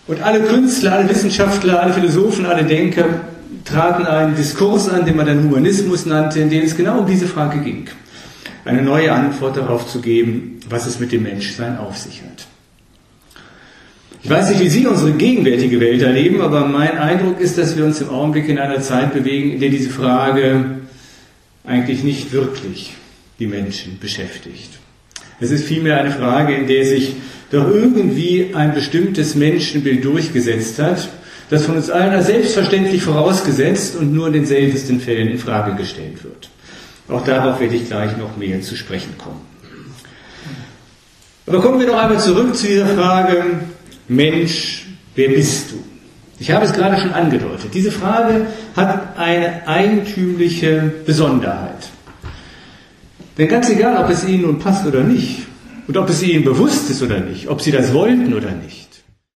Und alle Künstler, alle Wissenschaftler, alle Philosophen, alle Denker traten einen Diskurs an, den man dann Humanismus nannte, in dem es genau um diese Frage ging. Eine neue Antwort darauf zu geben, was es mit dem Menschsein auf sich hat. Ich weiß nicht, wie Sie unsere gegenwärtige Welt erleben, aber mein Eindruck ist, dass wir uns im Augenblick in einer Zeit bewegen, in der diese Frage eigentlich nicht wirklich die Menschen beschäftigt. Es ist vielmehr eine Frage, in der sich doch irgendwie ein bestimmtes Menschenbild durchgesetzt hat, das von uns allen als selbstverständlich vorausgesetzt und nur in den seltensten Fällen in Frage gestellt wird. Auch darauf werde ich gleich noch mehr zu sprechen kommen. Aber kommen wir noch einmal zurück zu dieser Frage, Mensch, wer bist du? Ich habe es gerade schon angedeutet. Diese Frage hat eine eigentümliche Besonderheit. Denn ganz egal, ob es Ihnen nun passt oder nicht, und ob es Ihnen bewusst ist oder nicht, ob Sie das wollten oder nicht,